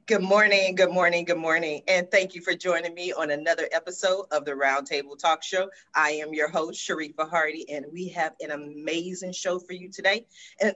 Good morning, good morning, good morning. And thank you for joining me on another episode of the Roundtable Talk Show. I am your host, Sharifa Hardy, and we have an amazing show for you today. And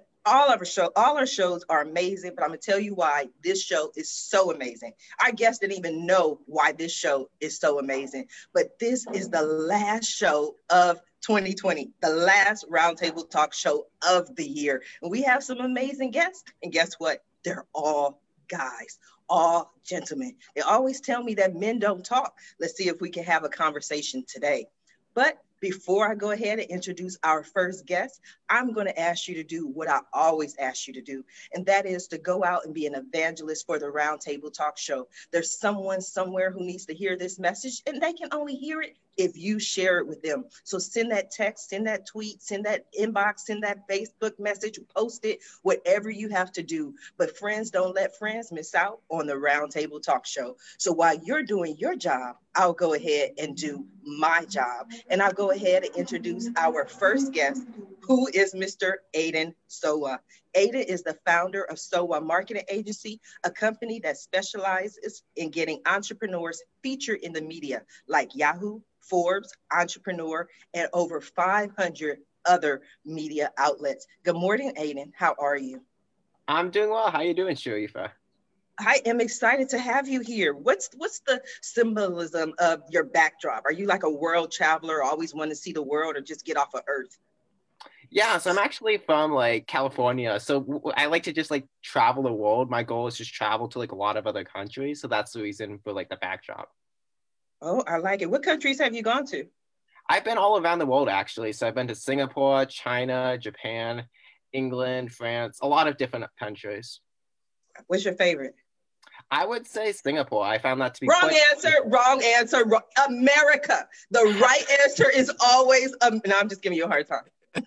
all our shows are amazing, but I'm gonna tell you why this show is so amazing. Our guests didn't even know why this show is so amazing, but this is the last show of 2020, the last Roundtable Talk Show of the year. And we have some amazing guests, and guess what? They're all guys, all gentlemen. They always tell me that men don't talk. Let's see if we can have a conversation today. But before I go ahead and introduce our first guest, I'm going to ask you to do what I always ask you to do, and that is to go out and be an evangelist for the Roundtable Talk Show. There's someone somewhere who needs to hear this message, and they can only hear it if you share it with them. So send that text, send that tweet, send that inbox, send that Facebook message, post it, whatever you have to do. But friends, don't let friends miss out on the Roundtable Talk Show. So while you're doing your job, I'll go ahead and do my job. And I'll go ahead and introduce our first guest, who is Mr. Aiden Sowa. Aiden is the founder of Sowa Marketing Agency, a company that specializes in getting entrepreneurs featured in the media like Yahoo, Forbes, Entrepreneur, and over 500 other media outlets. Good morning, Aiden. How are you? I'm doing well. How are you doing, Sharifa? I am excited to have you here. What's the symbolism of your backdrop? Are you like a world traveler, always want to see the world, or just get off of Earth? Yeah, so I'm actually from like California. So I like to just like travel the world. My goal is just travel to like a lot of other countries. So that's the reason for like the backdrop. Oh, I like it. What countries have you gone to? I've been all around the world actually. So I've been to Singapore, China, Japan, England, France, a lot of different countries. What's your favorite? I would say Singapore. I found that to be wrong answer. America. The right answer is always no, I'm just giving you a hard time. I'm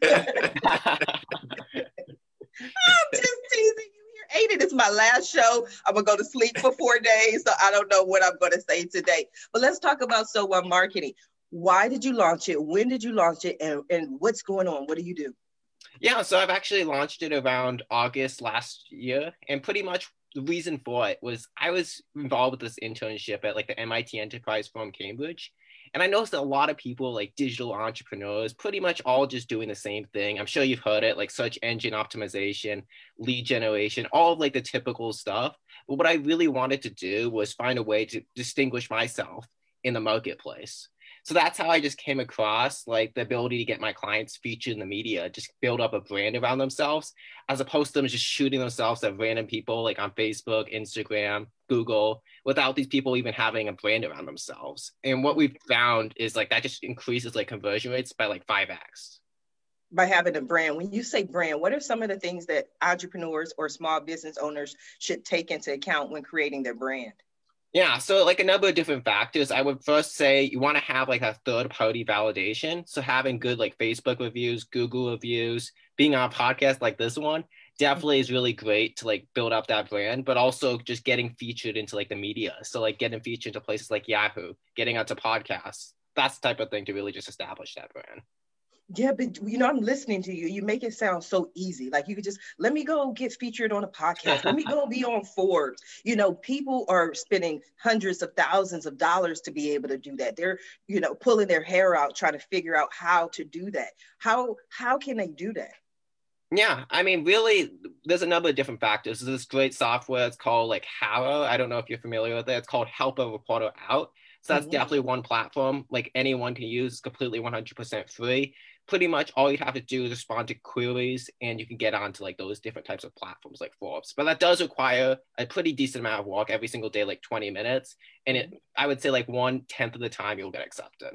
just teasing you here. Aiden, it's my last show. I'm gonna go to sleep for 4 days, so I don't know what I'm gonna say today. But let's talk about Sowa Marketing. Why did you launch it? When did you launch it? And what's going on? What do you do? Yeah, so I've actually launched it around August last year, and pretty much the reason for it was I was involved with this internship at like the MIT Enterprise Forum Cambridge. And I noticed that a lot of people, like digital entrepreneurs, pretty much all just doing the same thing. I'm sure you've heard it, like search engine optimization, lead generation, all of like the typical stuff. But what I really wanted to do was find a way to distinguish myself in the marketplace. So that's how I just came across like the ability to get my clients featured in the media, just build up a brand around themselves, as opposed to them just shooting themselves at random people like on Facebook, Instagram, Google, without these people even having a brand around themselves. And what we've found is like that just increases like conversion rates by like 5x. By having a brand. When you say brand, what are some of the things that entrepreneurs or small business owners should take into account when creating their brand? Yeah, so like a number of different factors. I would first say you want to have like a third party validation. So having good like Facebook reviews, Google reviews, being on a podcast like this one definitely is really great to like build up that brand, but also just getting featured into like the media. So like getting featured into places like Yahoo, getting onto podcasts. That's the type of thing to really just establish that brand. Yeah, but I'm listening to you. You make it sound so easy. Like you could just let me go get featured on a podcast. Let me go be on Forbes. People are spending hundreds of thousands of dollars to be able to do that. They're, pulling their hair out trying to figure out how to do that. How can they do that? Yeah, I mean, really, there's a number of different factors. There's this great software. It's called like Haro. I don't know if you're familiar with it. It's called Help a Reporter Out. So that's definitely one platform like anyone can use. It's completely 100% free. Pretty much all you have to do is respond to queries and you can get onto like those different types of platforms like Forbes. But that does require a pretty decent amount of work every single day, like 20 minutes. And I would say like 1/10 of the time you'll get accepted.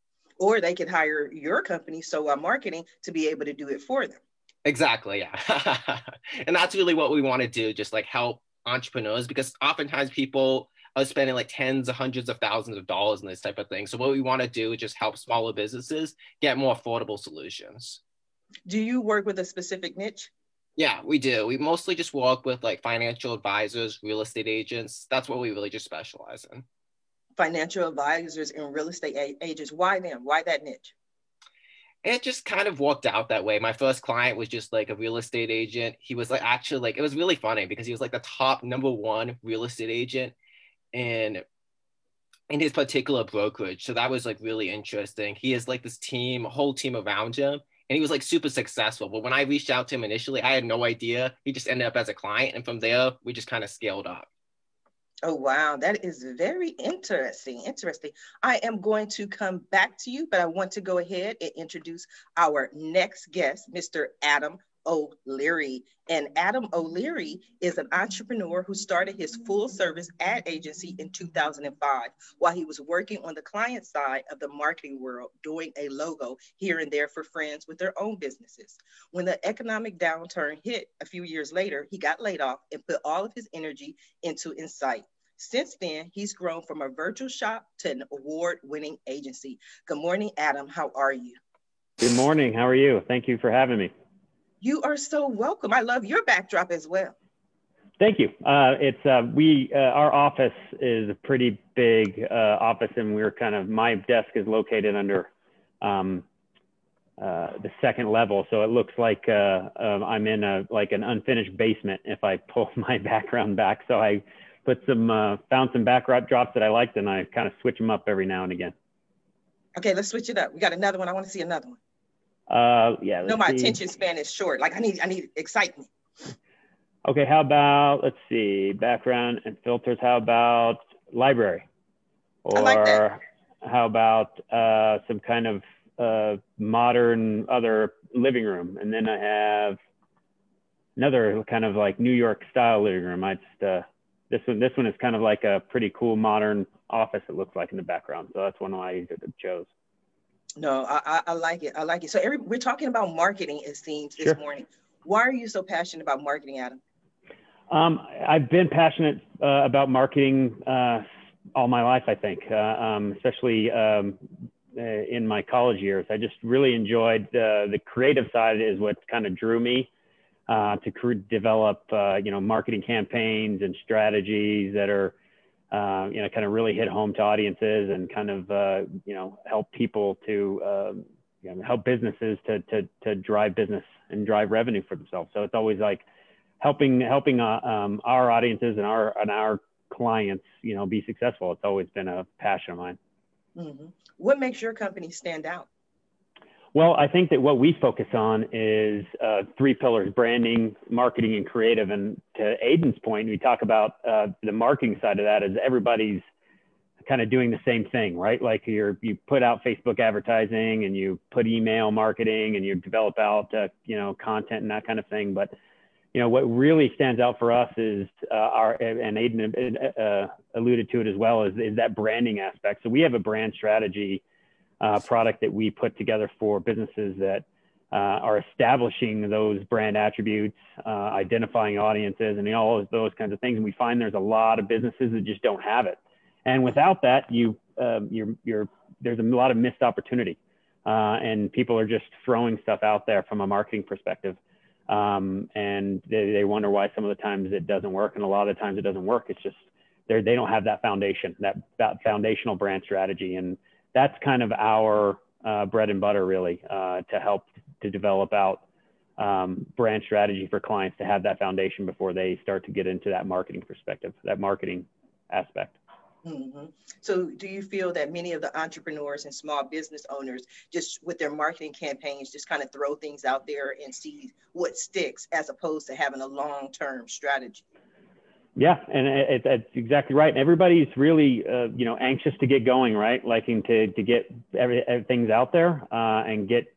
Or they could hire your company, Sowa Marketing, to be able to do it for them. Exactly, yeah. And that's really what we want to do, just like help entrepreneurs, because oftentimes people are spending like tens of hundreds of thousands of dollars in this type of thing. So what we want to do is just help smaller businesses get more affordable solutions. Do you work with a specific niche? Yeah, we do. We mostly just work with like financial advisors, real estate agents. That's what we really just specialize in. Financial advisors and real estate agents. Why them? Why that niche? it just kind of worked out that way. My first client was just like a real estate agent. He was like actually like it was really funny because he was like the top number one real estate agent in his particular brokerage. So that was like really interesting. He has like this team, a whole team around him, and he was like super successful. But when I reached out to him initially, I had no idea. He just ended up as a client, and from there we just kind of scaled up. Oh, wow. That is very interesting. Interesting. I am going to come back to you, but I want to go ahead and introduce our next guest, Mr. Adam O'Leary. And Adam O'Leary is an entrepreneur who started his full service ad agency in 2005 while he was working on the client side of the marketing world, doing a logo here and there for friends with their own businesses. When the economic downturn hit a few years later, he got laid off and put all of his energy into Insight. Since then, he's grown from a virtual shop to an award-winning agency. Good morning, Adam. How are you? Good morning. How are you? Thank you for having me. You are so welcome. I love your backdrop as well. Thank you. Our office is a pretty big office, and my desk is located under the second level, so it looks like I'm in an unfinished basement if I pull my background back. So I put found some backdrops that I liked, and I kind of switch them up every now and again. Okay, let's switch it up. We got another one. I want to see another one. Yeah. No, my attention span is short. Like I need excitement. Okay, how about, let's see, background and filters. How about library? Or I like that. How about some kind of modern other living room? And then I have another kind of like New York style living room. This one is kind of like a pretty cool modern office, it looks like in the background. So that's one I chose. No, I like it. I like it. So we're talking about marketing, it seems, this morning. Why are you so passionate about marketing, Adam? I've been passionate about marketing all my life, I think, especially in my college years. I just really enjoyed the creative side is what kind of drew me to develop, marketing campaigns and strategies that are, kind of really hit home to audiences and kind of, help people to, help businesses to drive business and drive revenue for themselves. So it's always like helping our audiences and our clients, be successful. It's always been a passion of mine. Mm-hmm. What makes your company stand out? Well, I think that what we focus on is 3 pillars: branding, marketing, and creative. And to Aiden's point, we talk about the marketing side of that is everybody's kind of doing the same thing, right? Like you put out Facebook advertising and you put email marketing and you develop out, content and that kind of thing. But, what really stands out for us is and Aiden alluded to it as well, is that branding aspect. So we have a brand strategy product that we put together for businesses that are establishing those brand attributes, identifying audiences, and all of those kinds of things. And we find there's a lot of businesses that just don't have it. And without that, there's a lot of missed opportunity, and people are just throwing stuff out there from a marketing perspective, and they wonder why some of the times it doesn't work, and a lot of the times it doesn't work. It's just they don't have that foundation, that foundational brand strategy, and that's kind of our bread and butter, really, to help to develop out brand strategy for clients to have that foundation before they start to get into that marketing perspective, that marketing aspect. Mm-hmm. So do you feel that many of the entrepreneurs and small business owners just with their marketing campaigns just kind of throw things out there and see what sticks as opposed to having a long-term strategy? Yeah, and that's exactly right. Everybody's really, anxious to get going, right? Liking to get everything's out there and get,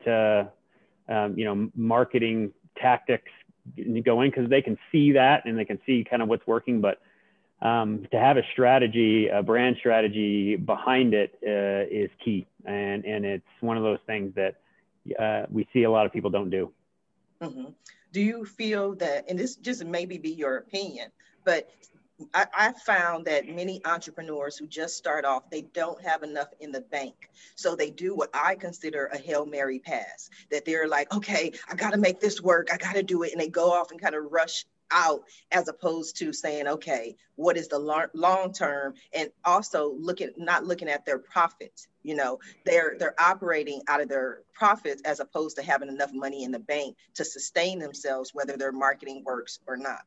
marketing tactics going because they can see that and they can see kind of what's working. But to have a strategy, a brand strategy behind it is key. And it's one of those things that we see a lot of people don't do. Mm-hmm. Do you feel that, and this just maybe be your opinion, but I found that many entrepreneurs who just start off, they don't have enough in the bank. So they do what I consider a Hail Mary pass, that they're like, okay, I got to make this work. I got to do it. And they go off and kind of rush out, as opposed to saying, okay, what is the long term, and also not looking at their profits. You know, they're operating out of their profits as opposed to having enough money in the bank to sustain themselves, whether their marketing works or not.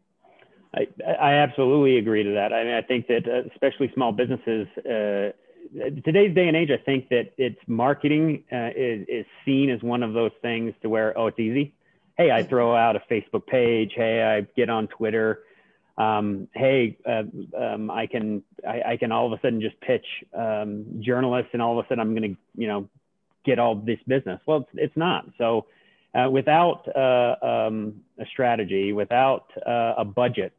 I absolutely agree to that. I mean, I think that especially small businesses, today's day and age, I think that it's marketing is seen as one of those things to where, oh, it's easy. Hey, I throw out a Facebook page. Hey, I get on Twitter. Hey, I can all of a sudden just pitch journalists, and all of a sudden I'm going to, you know, get all this business. Well, it's not. So without a strategy, without a budget,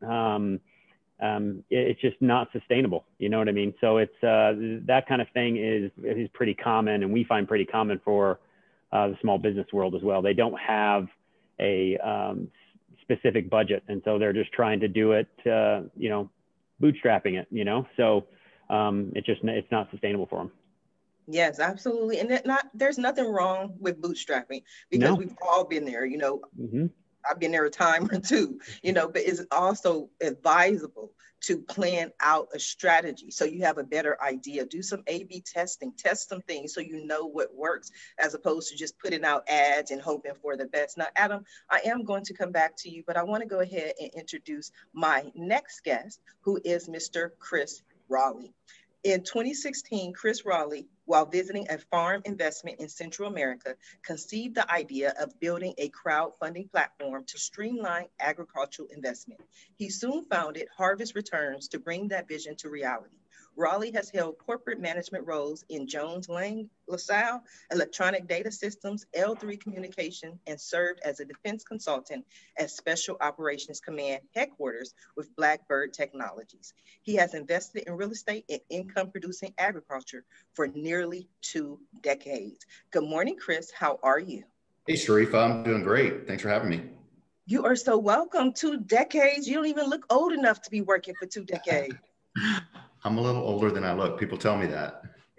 it's just not sustainable. You know what I mean? So it's that kind of thing is pretty common, and we find pretty common for the small business world as well. They don't have a specific budget, and so they're just trying to do it, you know, bootstrapping it. You know, so it's not sustainable for them. Yes, absolutely. And there's nothing wrong with bootstrapping, because we've all been there, you know. Mm-hmm. I've been there a time or two, you know, but it's also advisable to plan out a strategy so you have a better idea. Do some A/B testing, test some things so you know what works, as opposed to just putting out ads and hoping for the best. Now, Adam, I am going to come back to you, but I want to go ahead and introduce my next guest, who is Mr. Chris Raleigh. In 2016, Chris Raleigh, while visiting a farm investment in Central America, conceived the idea of building a crowdfunding platform to streamline agricultural investment. He soon founded Harvest Returns to bring that vision to reality. Raleigh has held corporate management roles in Jones Lang LaSalle, Electronic Data Systems, L3 Communication, and served as a defense consultant at Special Operations Command headquarters with Blackbird Technologies. He has invested in real estate and income-producing agriculture for nearly 2 decades. Good morning, Chris. How are you? Hey, Sharifa. I'm doing great. Thanks for having me. You are so welcome. 2 decades. You don't even look old enough to be working for 2 decades. I'm a little older than I look. People tell me that.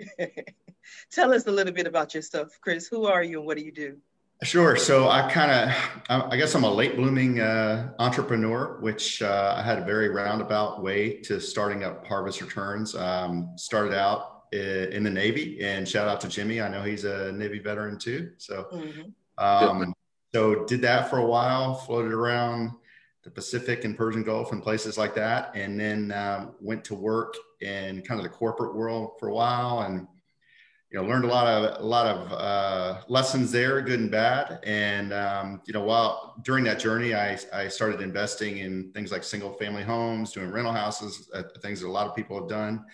Tell us a little bit about yourself, Chris. Who are you and what do you do? Sure. So I guess I'm a late blooming entrepreneur, which I had a very roundabout way to starting up Harvest Returns. Started out in the Navy, and shout out to Jimmy. I know he's a Navy veteran too. So, so did that for a while, floated around the Pacific and Persian Gulf and places like that. And then went to work in kind of the corporate world for a while, and, you know, learned a lot of lessons there, good and bad. And, you know, while during that journey, I started investing in things like single family homes, doing rental houses, things that a lot of people have done.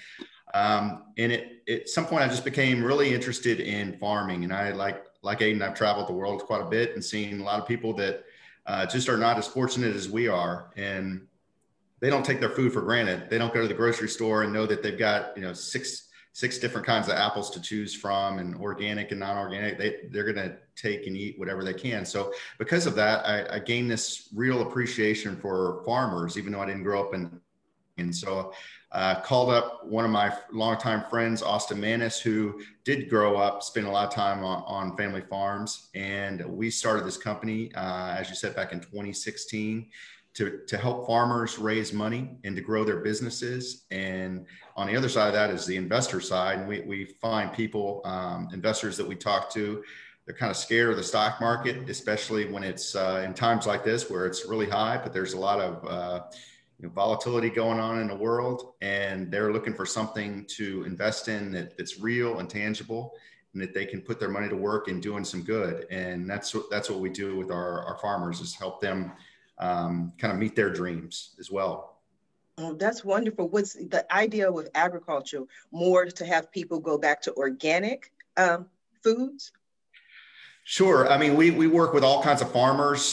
And at some point I just became really interested in farming. And I like Aiden, I've traveled the world quite a bit and seen a lot of people that just are not as fortunate as we are, and they don't take their food for granted. They don't go to the grocery store and know that they've got, you know, six different kinds of apples to choose from, and organic and non-organic. They're going to take and eat whatever they can. So because of that, I gained this real appreciation for farmers, even though I didn't grow up in. And so called up one of my longtime friends, Austin Manis, who did grow up, spend a lot of time on family farms. And we started this company, as you said, back in 2016 to help farmers raise money and to grow their businesses. And on the other side of that is the investor side. And we find people, investors that we talk to, they're kind of scared of the stock market, especially when it's in times like this where it's really high, but there's a lot of volatility going on in the world, and they're looking for something to invest in that's real and tangible, and that they can put their money to work in doing some good. And that's what we do with our farmers, is help them kind of meet their dreams as well. Oh, that's wonderful. What's the idea with agriculture? More to have people go back to organic foods? Sure. I mean, we work with all kinds of farmers.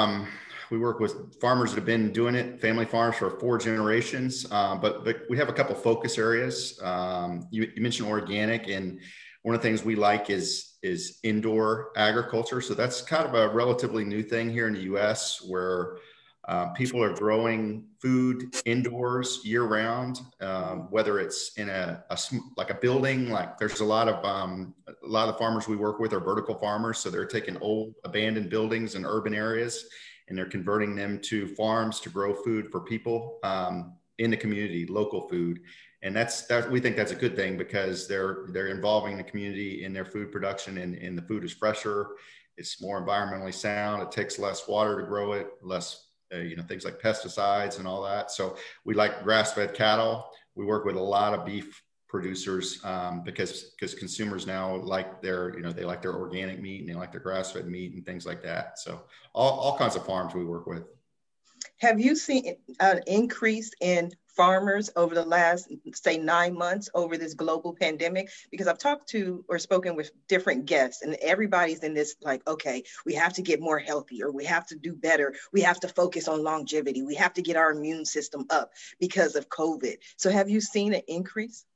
We work with farmers that have been doing it, family farms for 4 generations, but we have a couple focus areas. You mentioned organic, and one of the things we like is indoor agriculture. So that's kind of a relatively new thing here in the U.S., where people are growing food indoors year round, whether it's in like a building. Like there's a lot of farmers we work with are vertical farmers, so they're taking old abandoned buildings in urban areas and they're converting them to farms to grow food for people in the community, local food. And we think that's a good thing because they're involving the community in their food production, and the food is fresher. It's more environmentally sound. It takes less water to grow it, less, things like pesticides and all that. So we like grass-fed cattle. We work with a lot of beef producers because consumers now like they like their organic meat, and they like their grass-fed meat and things like that. So all kinds of farms we work with. Have you seen an increase in farmers over the last, say, 9 months over this global pandemic? Because I've talked to or spoken with different guests, and everybody's in this like, okay, we have to get more healthier. We have to do better. We have to focus on longevity. We have to get our immune system up because of COVID. So have you seen an increase?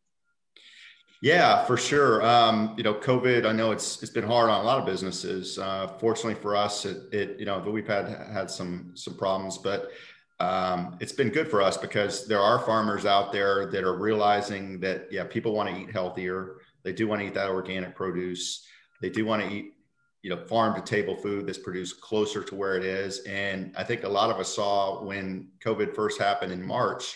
Yeah, for sure. COVID, I know it's been hard on a lot of businesses. Fortunately for us, we've had some problems, but it's been good for us because there are farmers out there that are realizing that, people want to eat healthier. They do want to eat that organic produce. They do want to eat, farm to table food that's produced closer to where it is. And I think a lot of us saw when COVID first happened in March,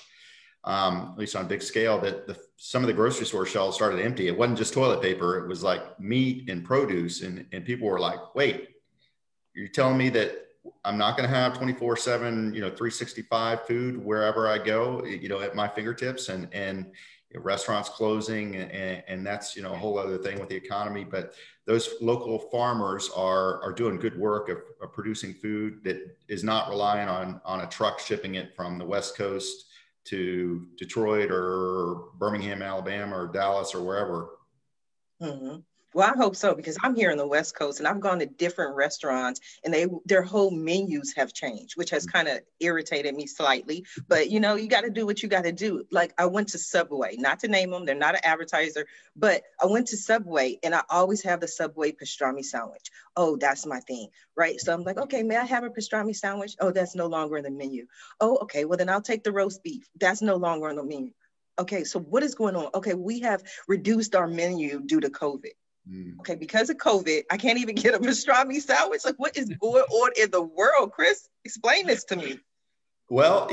at least on a big scale, that some of the grocery store shelves started empty. It wasn't just toilet paper. It was like meat and produce. And people were like, wait, you're telling me that I'm not going to have 24/7, 365 food wherever I go, at my fingertips, and restaurants closing. And that's, a whole other thing with the economy. But those local farmers are doing good work of producing food that is not relying on a truck shipping it from the West Coast to Detroit or Birmingham, Alabama, or Dallas, or wherever. Mm-hmm. Well, I hope so, because I'm here in the West Coast and I've gone to different restaurants and their whole menus have changed, which has kind of irritated me slightly. But, you got to do what you got to do. Like I went to Subway, not to name them, they're not an advertiser, but I went to Subway and I always have the Subway pastrami sandwich. Oh, that's my thing, right? So I'm like, okay, may I have a pastrami sandwich? Oh, that's no longer in the menu. Oh, okay, well then I'll take the roast beef. That's no longer on the menu. Okay, so what is going on? Okay, we have reduced our menu due to COVID. Okay, because of COVID, I can't even get a pastrami sandwich. Like, what is going on in the world, Chris? Explain this to me. Well,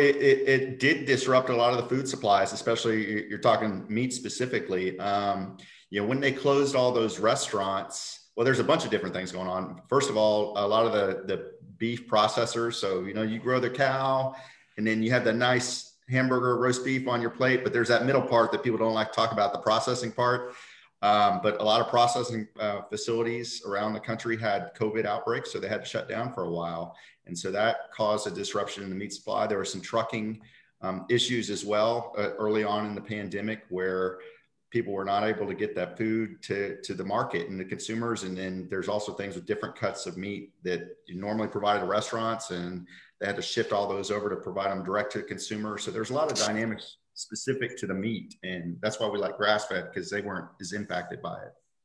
it did disrupt a lot of the food supplies, especially you're talking meat specifically. When they closed all those restaurants, well, there's a bunch of different things going on. First of all, a lot of the beef processors. So, you grow the cow and then you have the nice hamburger, roast beef on your plate, but there's that middle part that people don't like to talk about, the processing part. But a lot of processing facilities around the country had COVID outbreaks, so they had to shut down for a while. And so that caused a disruption in the meat supply. There were some trucking issues as well early on in the pandemic where people were not able to get that food to the market and the consumers. And then there's also things with different cuts of meat that you normally provided to restaurants, and they had to shift all those over to provide them direct to the consumer. So there's a lot of dynamics specific to the meat. And that's why we like grass-fed, because they weren't as impacted by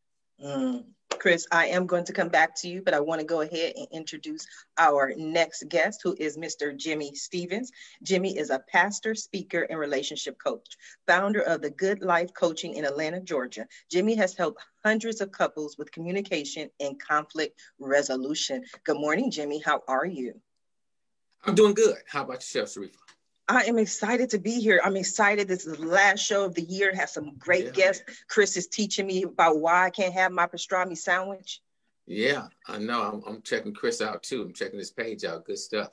it. Chris, I am going to come back to you, but I want to go ahead and introduce our next guest, who is Mr. Jimmy Stevens. Jimmy is a pastor, speaker, and relationship coach, founder of the Good Life Coaching in Atlanta, Georgia. Jimmy has helped hundreds of couples with communication and conflict resolution. Good morning, Jimmy. How are you? I'm doing good. How about yourself, Sharifa? I am excited to be here. I'm excited. This is the last show of the year. Have some great guests. Chris is teaching me about why I can't have my pastrami sandwich. Yeah, I know. I'm checking Chris out too. I'm checking his page out. Good stuff.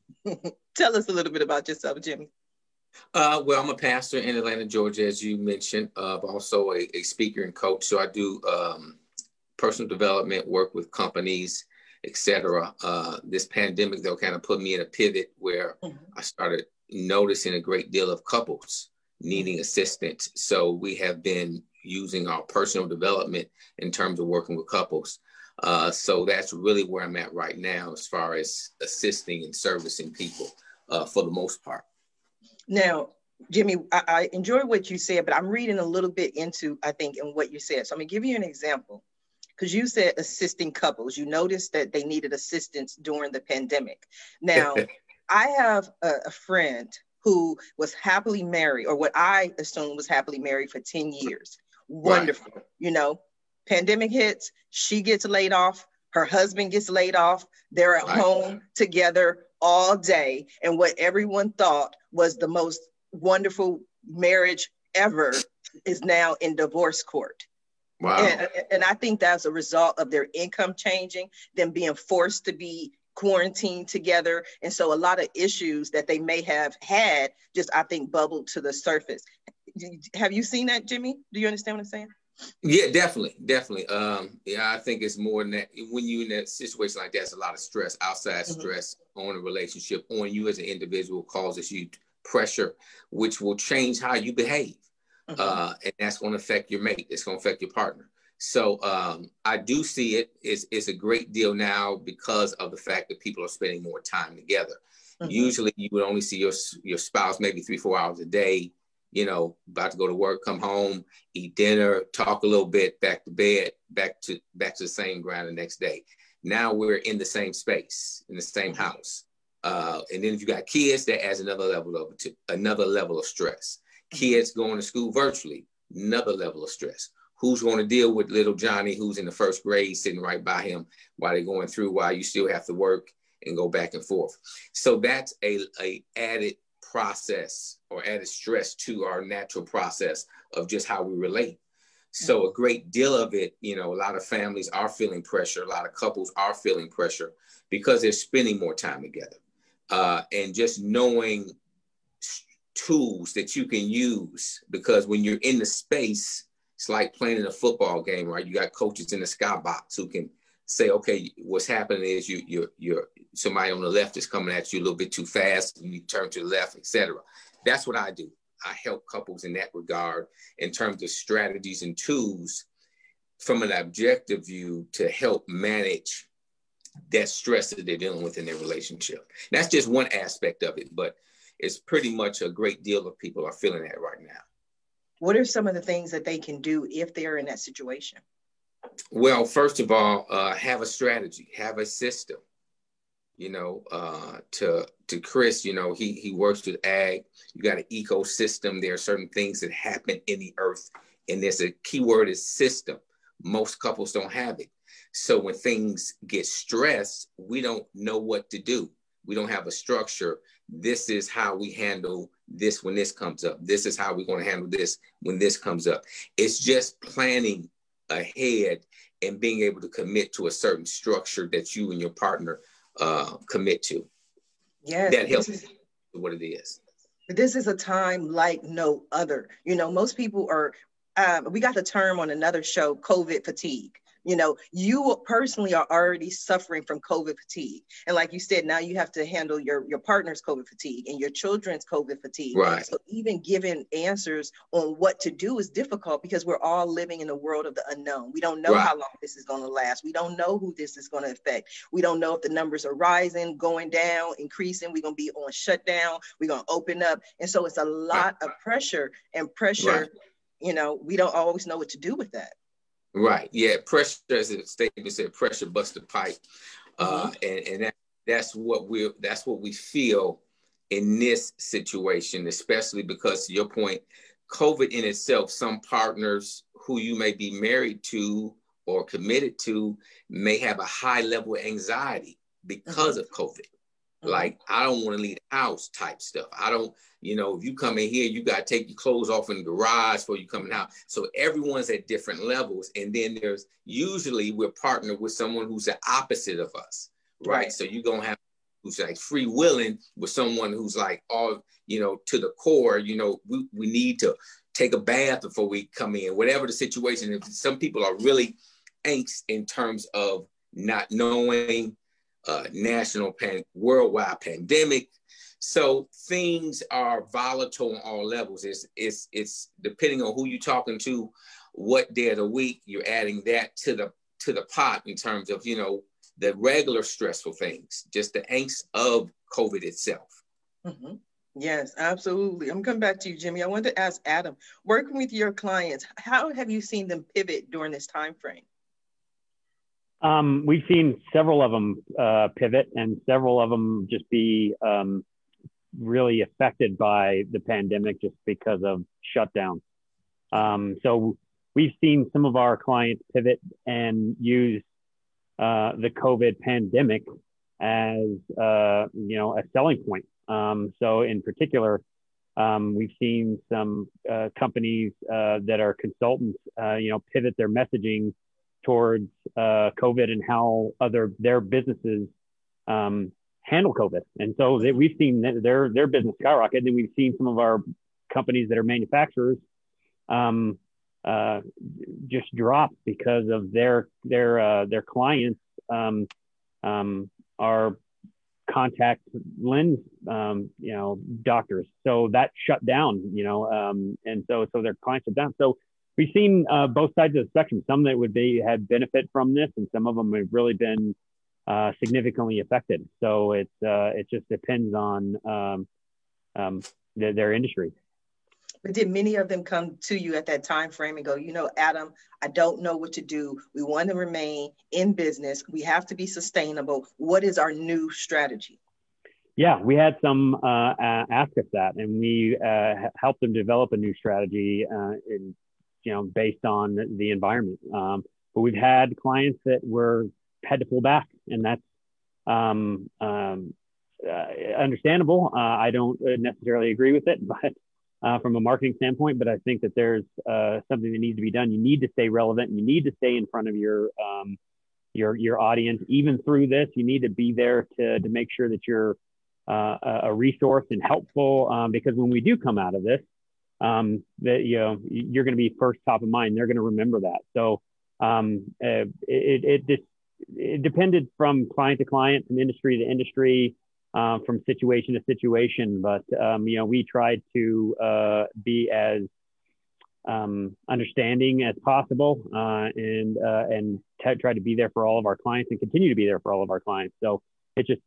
Tell us a little bit about yourself, Jimmy. Well, I'm a pastor in Atlanta, Georgia, as you mentioned. I'm also a speaker and coach. So I do personal development, work with companies, etc. This pandemic, though, kind of put me in a pivot where I started noticing a great deal of couples needing assistance. So we have been using our personal development in terms of working with couples. So that's really where I'm at right now, as far as assisting and servicing people for the most part. Now, Jimmy, I enjoy what you said, but I'm reading a little bit into, I think, in what you said. So I'm gonna give you an example, because you said assisting couples. You noticed that they needed assistance during the pandemic. Now, I have a friend who was happily married, or what I assume was happily married for 10 years. Wonderful. Right. Pandemic hits, she gets laid off, Her husband gets laid off. They're at home together all day. And what everyone thought was the most wonderful marriage ever is now in divorce court. Wow. And I think that's a result of their income changing, them being forced to be quarantined together. And so a lot of issues that they may have had just, I think, bubbled to the surface. Have you seen that, Jimmy? Do you understand what I'm saying? Yeah, definitely. Yeah, I think it's more than that. When you're in a situation like that, it's a lot of stress, outside stress on a relationship, on you as an individual, causes you pressure, which will change how you behave. And that's going to affect your mate. It's going to affect your partner. So I do see it. It's a great deal now because of the fact that people are spending more time together. Usually you would only see your spouse maybe 3-4 hours a day, you know, about to go to work, come home, eat dinner, talk a little bit, back to bed, back to the same ground the next day. Now we're in the same space, in the same house. And then if you got kids, that adds another level of stress. Kids going to school virtually, another level of stress. Who's going to deal with little Johnny, who's in the first grade, sitting right by him while they're going through, while you still have to work and go back and forth. So that's a added process or added stress to our natural process of just how we relate. So a great deal of it, you know, a lot of families are feeling pressure. A lot of couples are feeling pressure because they're spending more time together. And just knowing tools that you can use, because when you're in the space, it's like playing in a football game, right? You got coaches in the skybox who can say, okay, what's happening is you're somebody on the left is coming at you a little bit too fast, and you turn to the left, etc. That's what I do. I help couples in that regard in terms of strategies and tools from an objective view to help manage that stress that they're dealing with in their relationship. That's just one aspect of it, but it's pretty much a great deal of people are feeling that right now. What are some of the things that they can do if they're in that situation? Well, first of all, have a strategy, have a system. You know, to Chris, you know, he works with ag. You got an ecosystem. There are certain things that happen in the earth, and there's a key word is system. Most couples don't have it. So when things get stressed, we don't know what to do. We don't have a structure. This is how we handle this when this comes up. This is how we're going to handle this when this comes up. It's just planning ahead and being able to commit to a certain structure that you and your partner commit to. Yes, that helps what it is. This is a time like no other. You know, most people are, we got the term on another show, COVID fatigue. You know, you personally are already suffering from COVID fatigue. And like you said, now you have to handle your partner's COVID fatigue and your children's COVID fatigue. Right. So even giving answers on what to do is difficult because we're all living in a world of the unknown. We don't know how long this is going to last. We don't know who this is going to affect. We don't know if the numbers are rising, going down, increasing. We're going to be on shutdown. We're going to open up. And so it's a lot of pressure, you know, we don't always know what to do with that. Right. Yeah. Pressure, as the statement said, pressure busts the pipe. And that's what we feel in this situation, especially because to your point, COVID in itself, some partners who you may be married to or committed to may have a high level of anxiety because of COVID. Like, I don't want to leave the house type stuff. I don't, you know, if you come in here, you got to take your clothes off in the garage before you come in out. So everyone's at different levels. And then usually we're partnered with someone who's the opposite of us, right? So you're going to have who's like free willing with someone who's like all, you know, to the core, you know, we need to take a bath before we come in, whatever the situation. If some people are really angst in terms of not knowing, worldwide pandemic. So things are volatile on all levels. It's depending on who you're talking to, what day of the week, you're adding that to the pot in terms of, you know, the regular stressful things, just the angst of COVID itself. Yes, absolutely. I'm coming back to you, Jimmy. I wanted to ask Adam, working with your clients, how have you seen them pivot during this time frame? We've seen several of them pivot and several of them just be really affected by the pandemic just because of shutdown. So we've seen some of our clients pivot and use the COVID pandemic as a selling point. So in particular, we've seen some companies that are consultants, pivot their messaging towards COVID and how their businesses handle COVID. And so we've seen their business skyrocket. And we've seen some of our companies that are manufacturers just drop because of their clients are contact lens doctors. So that shut down, and so their clients are down. So we've seen both sides of the spectrum. Some that had benefit from this, and some of them have really been significantly affected. So it just depends on their industry. But did many of them come to you at that time frame and go, Adam, I don't know what to do. We want to remain in business. We have to be sustainable. What is our new strategy? Yeah, we had some ask us that, and we helped them develop a new strategy, based on the environment. But we've had clients that had to pull back, and that's understandable. I don't necessarily agree with it, but from a marketing standpoint, but I think that there's something that needs to be done. You need to stay relevant. You need to stay in front of your audience, even through this. You need to be there to make sure that you're a resource and helpful, because when we do come out of this, that you're going to be first top of mind. They're going to remember that. So it depended from client to client, from industry to industry. From situation to situation, but we tried to be as understanding as possible, and try to be there for all of our clients and continue to be there for all of our clients. So it's just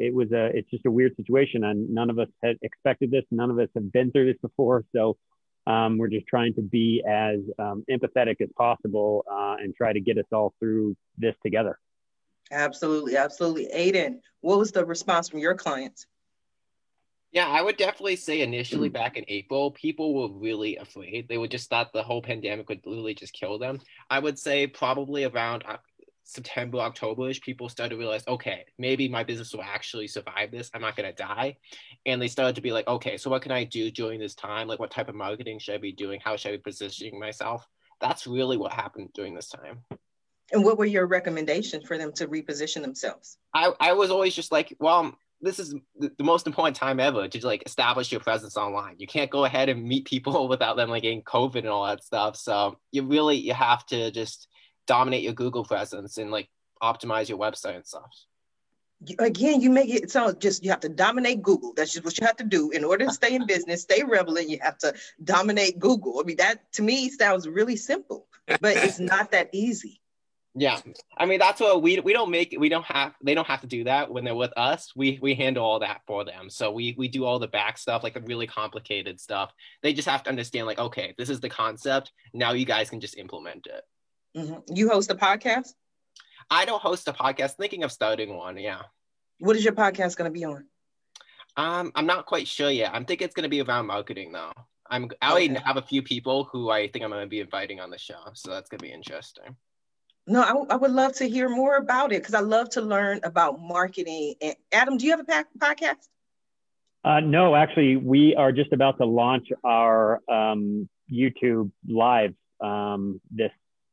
a weird situation, and none of us had expected this. None of us have been through this before, so we're just trying to be as empathetic as possible and try to get us all through this together. Absolutely. Absolutely. Aiden, what was the response from your clients? Yeah, I would definitely say initially back in April, people were really afraid. They would just thought the whole pandemic would literally just kill them. I would say probably around September, October-ish, people started to realize, okay, maybe my business will actually survive this. I'm not going to die. And they started to be like, okay, so what can I do during this time? Like, what type of marketing should I be doing? How should I be positioning myself? That's really what happened during this time. And what were your recommendations for them to reposition themselves? I was always just like, well, this is the most important time ever to like establish your presence online. You can't go ahead and meet people without them like getting COVID and all that stuff. So you have to just dominate your Google presence and like optimize your website and stuff. Again, you make it sound you have to dominate Google. That's just what you have to do in order to stay in business, stay relevant. You have to dominate Google. I mean, that to me sounds really simple, but it's not that easy. Yeah, I mean that's what they don't have to do that when they're with us. We handle all that for them. So we do all the back stuff, like the really complicated stuff. They just have to understand, like, okay, this is the concept. Now you guys can just implement it. Mm-hmm. You host a podcast? I don't host a podcast. Thinking of starting one. Yeah. What is your podcast going to be on? I'm not quite sure yet. I'm thinking it's going to be around marketing though. I already have a few people who I think I'm going to be inviting on the show, so that's going to be interesting. No, I would love to hear more about it because I love to learn about marketing. And Adam, do you have a podcast? No, actually, we are just about to launch our YouTube live this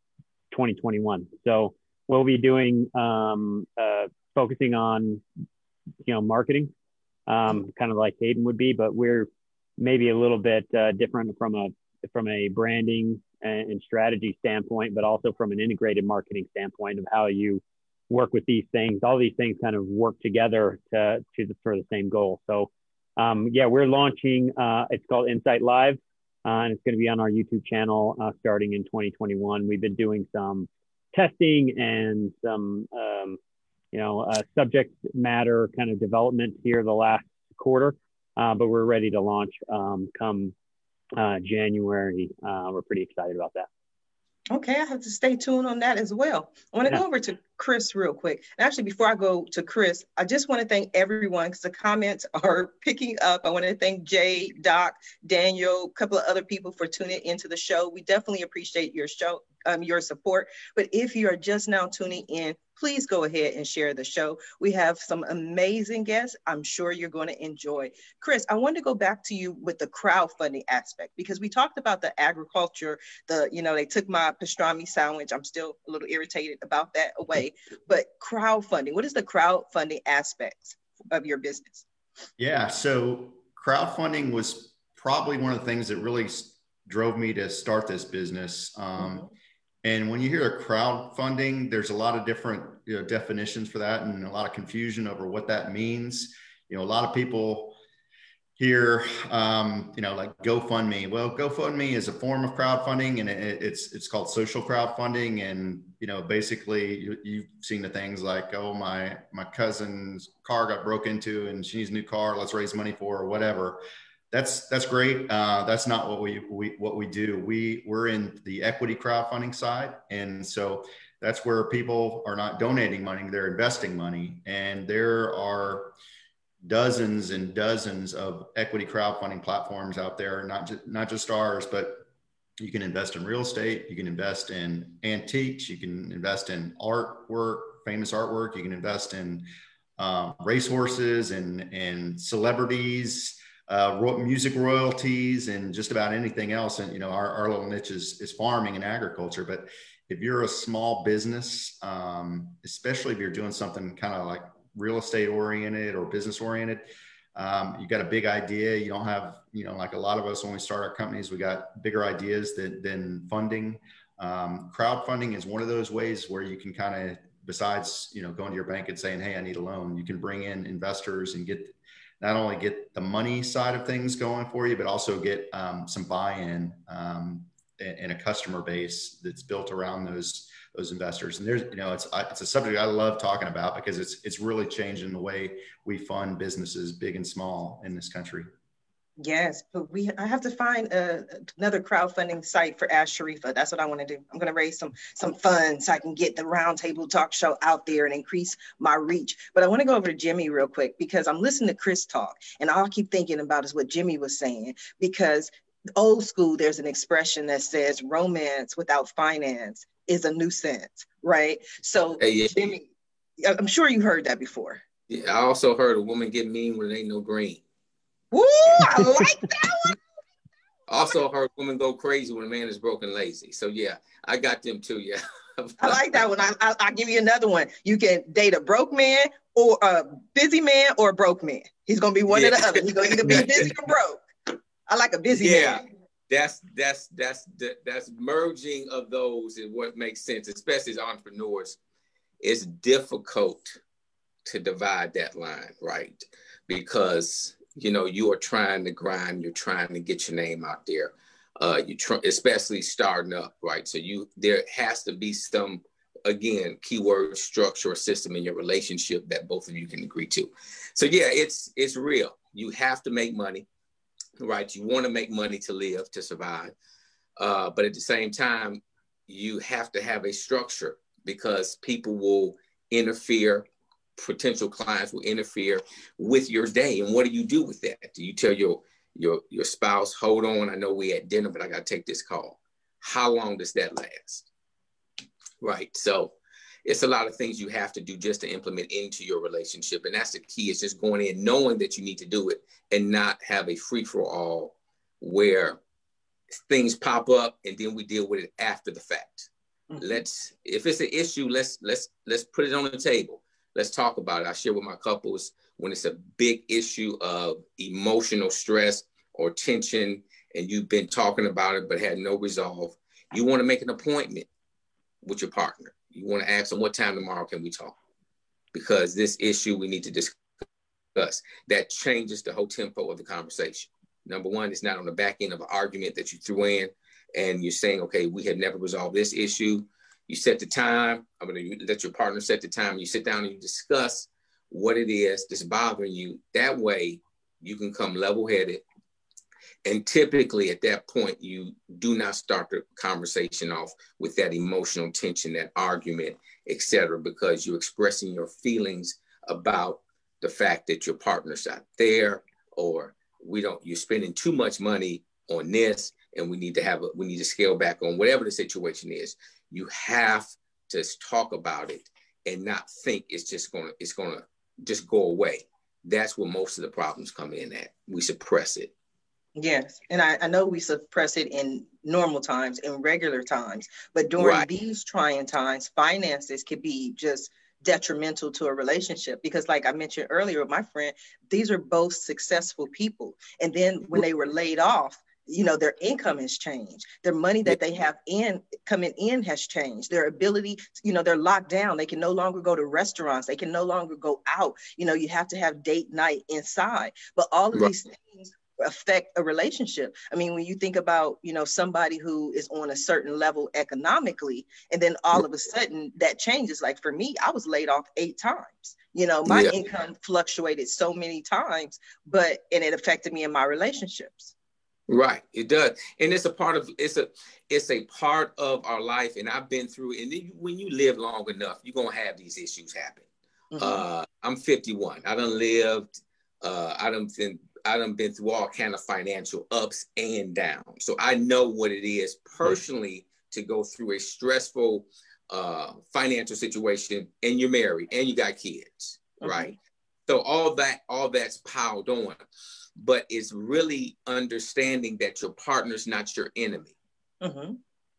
2021. So we'll be doing focusing on marketing, kind of like Aiden would be, but we're maybe a little bit different from a branding and strategy standpoint, but also from an integrated marketing standpoint of how you work with these things. All these things kind of work together for the same goal. So we're launching, it's called Insight Live, and it's going to be on our YouTube channel starting in 2021. We've been doing some testing and some, subject matter kind of development here the last quarter, but we're ready to launch come January. We're pretty excited about that. Okay, I have to stay tuned on that as well. I want to go over to Chris real quick. And actually, before I go to Chris, I just want to thank everyone because the comments are picking up. I want to thank Jay, Doc, Daniel, a couple of other people for tuning into the show. We definitely appreciate your show, your support. But if you are just now tuning in, please go ahead and share the show. We have some amazing guests I'm sure you're going to enjoy. Chris, I want to go back to you with the crowdfunding aspect, because we talked about the agriculture, they took my pastrami sandwich. I'm still a little irritated about that away. But crowdfunding, what is the crowdfunding aspects of your business? Yeah, so crowdfunding was probably one of the things that really drove me to start this business. And when you hear crowdfunding, there's a lot of different definitions for that, and a lot of confusion over what that means. A lot of people hear, like GoFundMe. Well, GoFundMe is a form of crowdfunding, and it's called social crowdfunding. And basically, you've seen the things like, oh, my cousin's car got broke into, and she needs a new car. Let's raise money for her, or whatever. That's great. That's not what we do. We're in the equity crowdfunding side. And so that's where people are not donating money, they're investing money. And there are dozens and dozens of equity crowdfunding platforms out there, not just ours, but you can invest in real estate, you can invest in antiques, you can invest in artwork, famous artwork, you can invest in racehorses and celebrities, music royalties, and just about anything else. And our little niche is farming and agriculture. But if you're a small business, especially if you're doing something kind of like real estate oriented or business oriented, you got a big idea. You don't have, like a lot of us when we start our companies, we got bigger ideas than funding. Crowdfunding is one of those ways where you can kind of, besides going to your bank and saying, hey, I need a loan, you can bring in investors and not only get the money side of things going for you, but also get some buy-in and a customer base that's built around those investors. And there's, it's a subject I love talking about, because it's really changing the way we fund businesses, big and small, in this country. Yes, but I have to find another crowdfunding site for Ask Sharifa. That's what I want to do. I'm going to raise some funds so I can get the Roundtable Talk Show out there and increase my reach. But I want to go over to Jimmy real quick, because I'm listening to Chris talk, and all I keep thinking about is what Jimmy was saying. Because old school, there's an expression that says romance without finance is a nuisance, right? So Jimmy, I'm sure you heard that before. Yeah, I also heard a woman get mean when there ain't no green. Ooh, I like that one. Also heard women go crazy when a man is broke and lazy. So yeah, I got them too. Yeah. I like that one. I'll give you another one. You can date a broke man, or a busy man, or a broke man. He's going to be one or the other. He's going to either be busy or broke. I like a busy man. That's merging of those is what makes sense, especially as entrepreneurs. It's difficult to divide that line, right? Because you are trying to grind, you're trying to get your name out there. Especially starting up, right? So there has to be some, again, keyword structure or system in your relationship that both of you can agree to. So yeah, it's real. You have to make money, right? You want to make money to live, to survive. But at the same time, you have to have a structure, because people will interfere. Potential clients will interfere with your day. And what do you do with that? Do you tell your spouse, hold on, I know we at dinner, but I got to take this call? How long does that last? Right. So it's a lot of things you have to do just to implement into your relationship. And that's the key, is just going in, knowing that you need to do it, and not have a free for all where things pop up and then we deal with it after the fact. Mm-hmm. If it's an issue, let's put it on the table. Let's talk about it. I share with my couples, when it's a big issue of emotional stress or tension, and you've been talking about it but had no resolve, you want to make an appointment with your partner. You want to ask them, what time tomorrow can we talk? Because this issue we need to discuss. That changes the whole tempo of the conversation. Number one, it's not on the back end of an argument that you threw in and you're saying, okay, we have never resolved this issue. You set the time. I'm going to let your partner set the time. You sit down and you discuss what it is that's bothering you. That way you can come level-headed. And typically at that point, you do not start the conversation off with that emotional tension, that argument, etc., because you're expressing your feelings about the fact that your partner's not there, or you're spending too much money on this, and we need to scale back on whatever the situation is. You have to talk about it and not think it's gonna just go away. That's where most of the problems come in at. We suppress it. Yes. And I know we suppress it in normal times, in regular times, but during these trying times, finances can be just detrimental to a relationship, because like I mentioned earlier with my friend, these are both successful people. And then when they were laid off, their income has changed. Their money that they have coming in has changed. Their ability, they're locked down. They can no longer go to restaurants. They can no longer go out. You have to have date night inside. But all of these things affect a relationship. I mean, when you think about, somebody who is on a certain level economically, and then all of a sudden that changes. Like for me, I was laid off 8 times. My income fluctuated so many times, and it affected me in my relationships. Right, it does, and it's a part of our life. And I've been through. And when you live long enough, you're gonna have these issues happen. Mm-hmm. I'm 51. I done lived. I done been through all kind of financial ups and downs. So I know what it is personally to go through a stressful financial situation, and you're married and you got kids, right? So all that's piled on. But it's really understanding that your partner's not your enemy. Mm-hmm.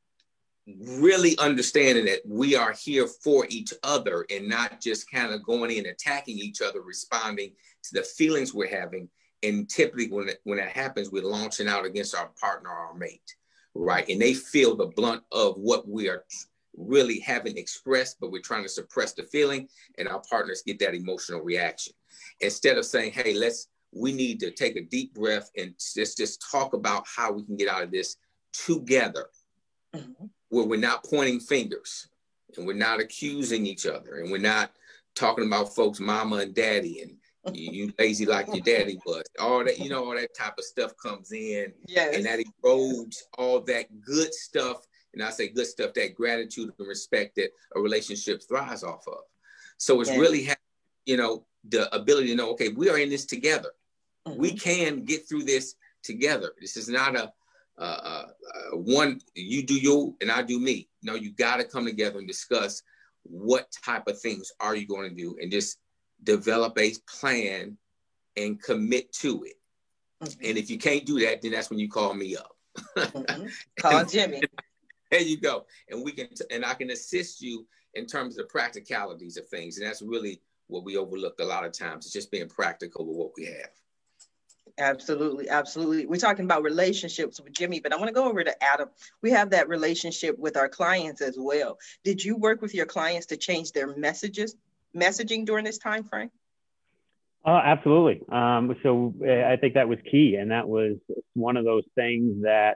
Really understanding that we are here for each other and not just kind of going in, attacking each other, responding to the feelings we're having. And typically when that happens, we're launching out against our partner or our mate, right? And they feel the blunt of what we are really haven't expressed, but we're trying to suppress the feeling, and our partners get that emotional reaction. Instead of saying, hey, we need to take a deep breath and just talk about how we can get out of this together, where we're not pointing fingers and we're not accusing each other, and we're not talking about folks, mama and daddy, and you lazy like your daddy was. All that, all that type of stuff comes in, and that erodes all that good stuff. And I say good stuff, that gratitude and respect that a relationship thrives off of. So it's really the ability to know, okay, we are in this together. We can get through this together. This is not a one, you do you and I do me. No, you got to come together and discuss what type of things are you going to do, and just develop a plan and commit to it. And if you can't do that, then that's when you call me up. Call Jimmy. There you go. And I can assist you in terms of the practicalities of things. And that's really what we overlook a lot of times. It's just being practical with what we have. Absolutely. Absolutely. We're talking about relationships with Jimmy, but I want to go over to Adam. We have that relationship with our clients as well. Did you work with your clients to change their messaging during this time frame? Absolutely. So I think that was key. And that was one of those things that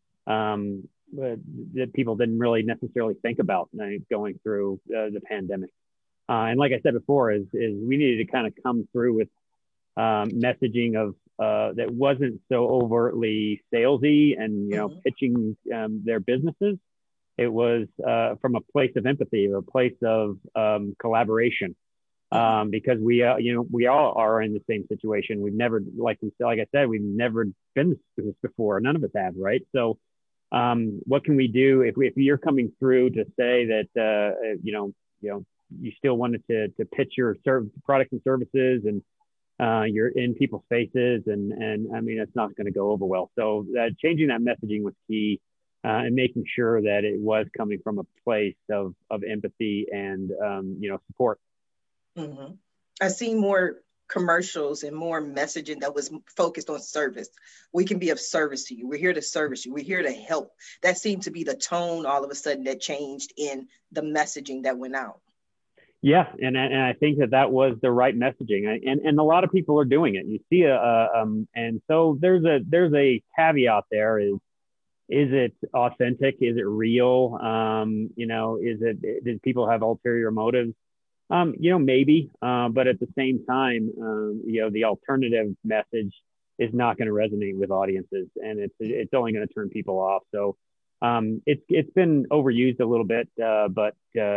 people didn't really necessarily think about going through the pandemic. And like I said before, is we needed to kind of come through with messaging of that wasn't so overtly salesy and pitching their businesses. It was from a place of empathy, a place of collaboration, because we all are in the same situation. We've never, like I said, we've never been through this before. None of us have, right? So what can we do if you're coming through to say that you still wanted to pitch your products and services, and you're in people's faces, and I mean, it's not going to go over well. So changing that messaging was key, and making sure that it was coming from a place of empathy and support. Mm-hmm. I see more commercials and more messaging that was focused on service. We can be of service to you. We're here to service you. We're here to help. That seemed to be the tone all of a sudden that changed in the messaging that went out. Yeah, and I think that was the right messaging, and a lot of people are doing it. You see, and so there's a caveat there: is it authentic? Is it real? Did people have ulterior motives? Maybe, but at the same time, the alternative message is not going to resonate with audiences, and it's only going to turn people off. So it's been overused a little bit, but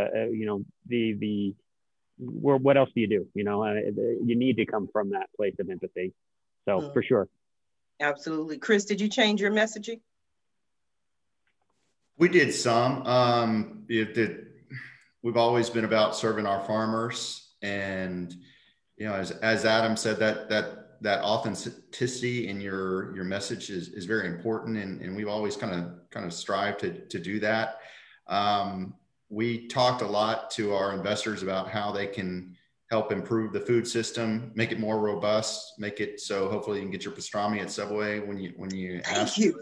what else do you do? You need to come from that place of empathy. So for sure. Absolutely. Chris, did you change your messaging? We did some. We've always been about serving our farmers, and as Adam said, that authenticity in your message is very important, and we've always kind of strived to do that. We talked a lot to our investors about how they can help improve the food system, make it more robust, make it so hopefully you can get your pastrami at Subway when you ask. Thank you.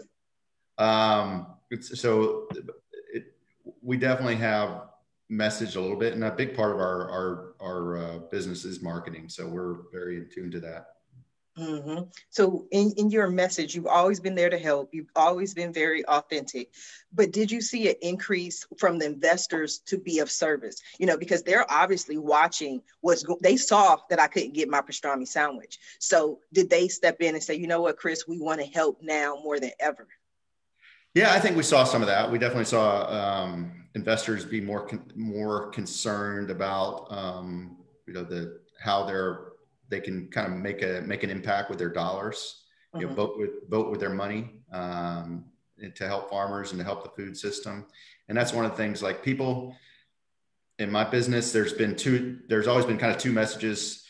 We definitely have messaged a little bit, and a big part of our business is marketing. So we're very in tune to that. Mm-hmm. So in your message, you've always been there to help. You've always been very authentic. But did you see an increase from the investors to be of service? Because they're obviously watching they saw that I couldn't get my pastrami sandwich. So did they step in and say, you know what, Chris, we want to help now more than ever? Yeah, I think we saw some of that. We definitely saw investors be more concerned about how they can kind of make an impact with their dollars, Mm-hmm. Vote with their money to help farmers and to help the food system. And that's one of the things, like, people in my business, there's always been kind of two messages: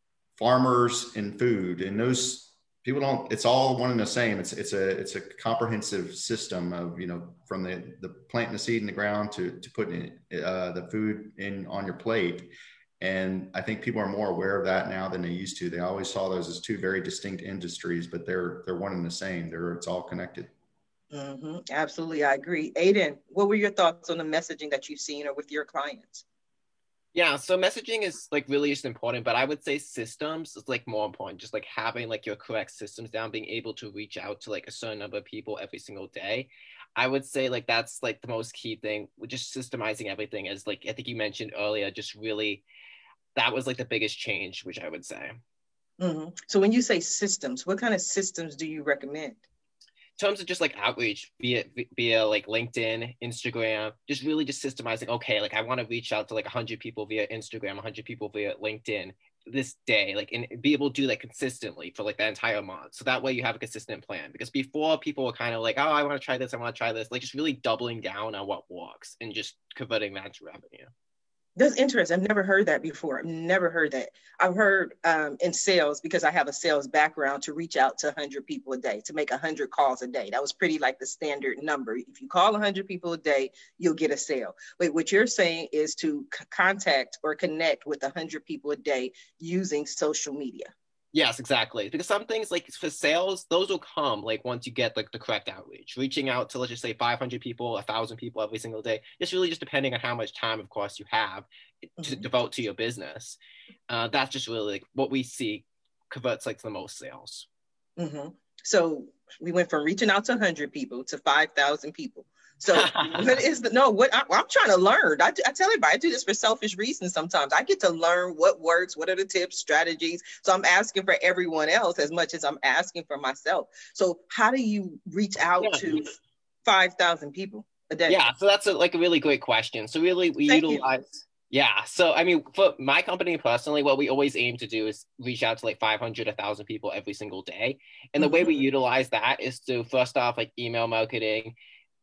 farmers and food, and those people it's all one and the same. It's a comprehensive system of, from the planting the seed in the ground to putting the food on your plate. And I think people are more aware of that now than they used to. They always saw those as two very distinct industries, but they're one and the same. It's all connected. Mm-hmm. Absolutely. I agree. Aiden, what were your thoughts on the messaging that you've seen or with your clients? Yeah, so messaging is really just important, but I would say systems is more important. Just having your correct systems down, being able to reach out to a certain number of people every single day. I would say that's the most key thing. Just systemizing everything, as I think you mentioned earlier, just really, that was the biggest change, which I would say. Mm-hmm. So when you say systems, what kind of systems do you recommend? In terms of just outreach via LinkedIn, Instagram, just really just systemizing, okay, I want to reach out to 100 people via Instagram, 100 people via LinkedIn this day, and be able to do that consistently for the entire month. So that way you have a consistent plan, because before people were kind of oh, I want to try this, just really doubling down on what works and just converting that to revenue. That's interesting. I've never heard that before. I've never heard that. I've heard in sales, because I have a sales background, to reach out to 100 people a day, to make 100 calls a day. That was pretty the standard number. If you call 100 people a day, you'll get a sale. But what you're saying is to contact or connect with 100 people a day using social media. Yes, exactly. Because some things for sales, those will come once you get the correct outreach. Reaching out to, let's just say, 500 people, 1,000 people every single day. It's really just depending on how much time, of course, you have to devote to your business. That's just really what we see converts the most sales. Mm-hmm. So we went from reaching out to 100 people to 5,000 people. So I'm trying to learn. I tell everybody I do this for selfish reasons. Sometimes I get to learn what works, what are the tips, strategies. So I'm asking for everyone else as much as I'm asking for myself. So how do you reach out to 5,000 people a day? Yeah, so that's a really great question. So really we utilize. Yeah. So, I mean, for my company personally, what we always aim to do is reach out to 500, 1,000 people every single day. And the way we utilize that is to, first off, email marketing,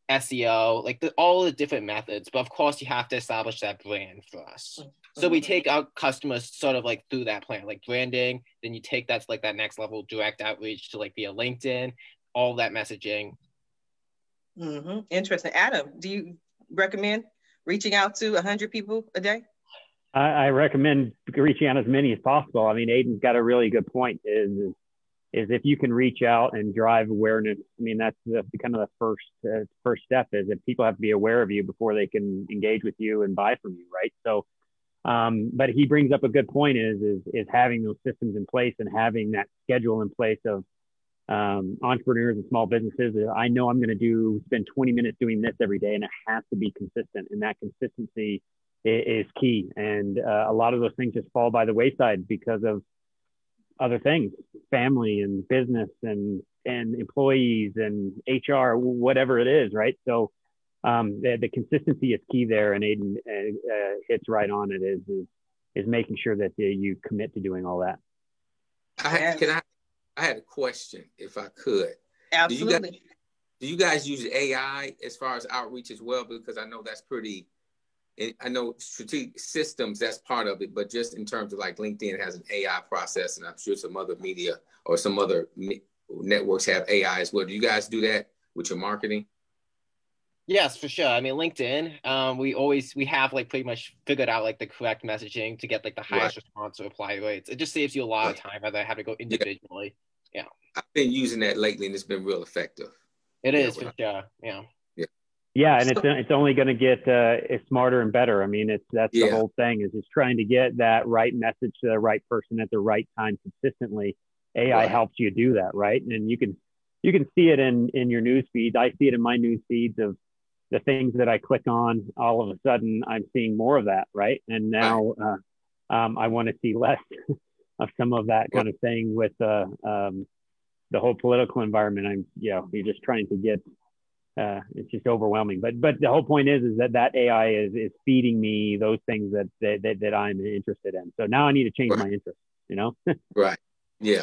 SEO, all the different methods. But of course, you have to establish that brand first. So we take our customers sort of through that plan, branding. Then you take that to that next level, direct outreach to via LinkedIn, all that messaging. Mm-hmm. Interesting. Adam, do you recommend reaching out to 100 people a day? I recommend reaching out as many as possible. I mean, Aiden's got a really good point, is if you can reach out and drive awareness. I mean, that's kind of the first step, is that people have to be aware of you before they can engage with you and buy from you, right? So, but he brings up a good point, is having those systems in place and having that schedule in place of entrepreneurs and small businesses. I know I'm going to spend 20 minutes doing this every day, and it has to be consistent. And that consistency is key. And a lot of those things just fall by the wayside because of other things, family and business and employees and HR, whatever it is, right? So the consistency is key there. And Aiden hits right on it, is making sure that you commit to doing all that. I had a question, if I could. Absolutely. Do you guys use AI as far as outreach as well? Because I know that's I know strategic systems, that's part of it, but just in terms of like LinkedIn has an AI process, and I'm sure some other media or some other networks have AI as well. Do you guys do that with your marketing? Yes, for sure. I mean, LinkedIn, we have like pretty much figured out like the correct messaging to get like the highest response or reply rates. It just saves you a lot of time rather than having to go individually. Yeah. I've been using that lately and it's been real effective. It is for sure. Yeah. Yeah, and it's only going to get smarter and better. I mean, that's the whole thing is just trying to get that right message to the right person at the right time consistently. AI helps you do that, right? And you can see it in your news feeds. I see it in my news feeds of the things that I click on. All of a sudden, I'm seeing more of that, right? And now I want to see less of some of that kind of thing with the whole political environment. You're just trying to get. It's just overwhelming, but the whole point is that AI is feeding me those things that I'm interested in. So now I need to change my interest, Right. Yeah.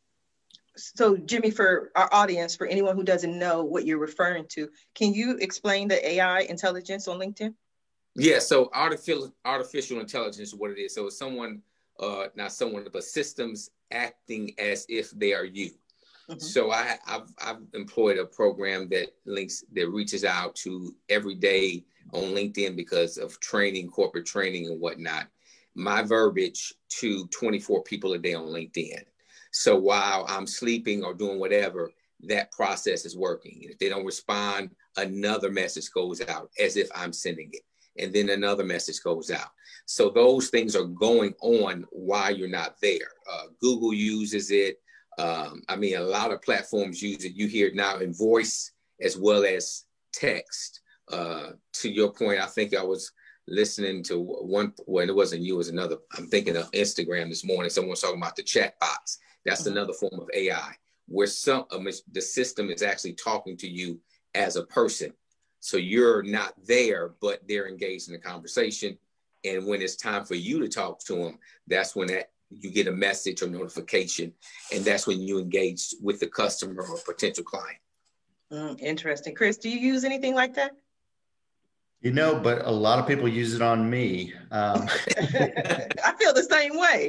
So Jimmy, for our audience, for anyone who doesn't know what you're referring to, can you explain the AI intelligence on LinkedIn? Yeah. So artificial intelligence is what it is. So it's someone, not someone, but systems acting as if they are you. Mm-hmm. So I've employed a program that reaches out to every day on LinkedIn because of training, corporate training and whatnot, my verbiage to 24 people a day on LinkedIn. So while I'm sleeping or doing whatever, that process is working. If they don't respond, another message goes out as if I'm sending it. And then another message goes out. So those things are going on while you're not there. Google uses it. I mean, a lot of platforms use it. You hear it now in voice as well as text. To your point, I think I was listening to one, well, it wasn't you, it was another. I'm thinking of Instagram this morning. Someone was talking about the chat box. That's another form of AI where the system is actually talking to you as a person. So you're not there, but they're engaged in the conversation. And when it's time for you to talk to them, that's when you get a message or notification. And that's when you engage with the customer or potential client. Interesting. Chris, do you use anything like that? But a lot of people use it on me. I feel the same way.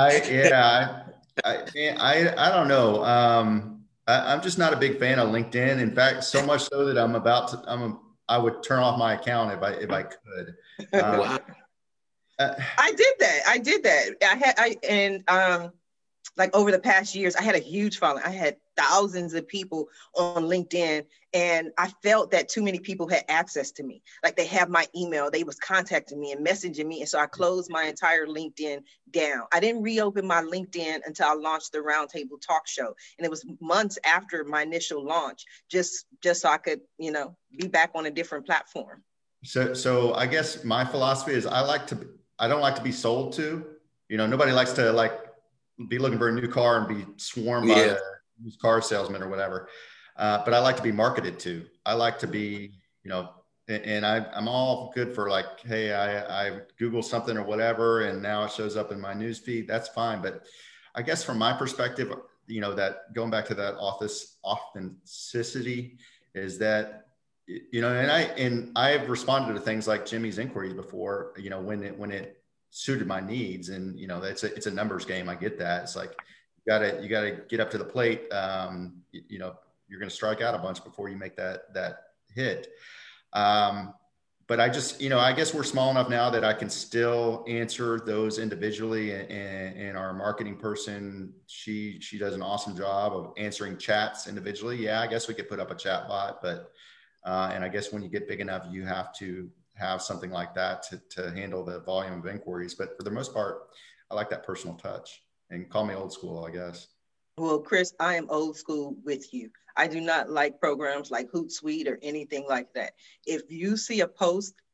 I don't know. I'm just not a big fan of LinkedIn. In fact, so much so that I would turn off my account if I could. Wow. I did that. Like over the past years, I had a huge following. I had thousands of people on LinkedIn, and I felt that too many people had access to me. Like they have my email, they was contacting me and messaging me. And so I closed my entire LinkedIn down. I didn't reopen my LinkedIn until I launched the Roundtable Talk Show. And it was months after my initial launch, just so I could, be back on a different platform. So I guess my philosophy is I don't like to be sold to. Nobody likes to be looking for a new car and be swarmed by a used car salesman or whatever. But I like to be marketed to. I like to be, and I'm all good for hey, I Google something or whatever, and now it shows up in my news feed. That's fine. But I guess from my perspective, that going back to that authenticity is that, and I've responded to things like Jimmy's inquiries before, when it suited my needs, and it's a numbers game. I get that. It's like you gotta get up to the plate. You're gonna strike out a bunch before you make that hit. But I just, I guess we're small enough now that I can still answer those individually, and our marketing person, she does an awesome job of answering chats individually. Yeah, I guess we could put up a chat bot, but and I guess when you get big enough, you have to have something like that to handle the volume of inquiries. But for the most part, I like that personal touch, and call me old school, I guess. Well, Chris, I am old school with you. I do not like programs like Hootsuite or anything like that. If you see a post